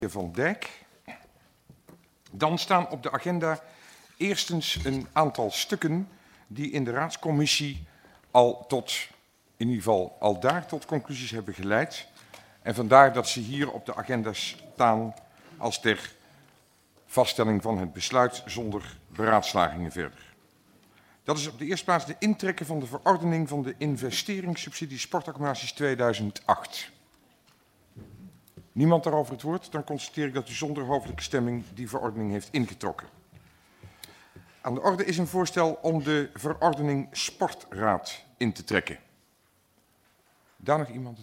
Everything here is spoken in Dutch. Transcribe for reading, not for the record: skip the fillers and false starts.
Van Dijk. Dan staan op de agenda eerstens een aantal stukken die in de raadscommissie in ieder geval al daar tot conclusies hebben geleid. En vandaar dat ze hier op de agenda staan als ter vaststelling van het besluit zonder beraadslagingen verder. Dat is op de eerste plaats de intrekken van de verordening van de investeringssubsidie sportaccommodaties 2008. Niemand daarover het woord, dan constateer ik dat u zonder hoofdelijke stemming die verordening heeft ingetrokken. Aan de orde is een voorstel om de verordening sportraad in te trekken. Daar nog iemand?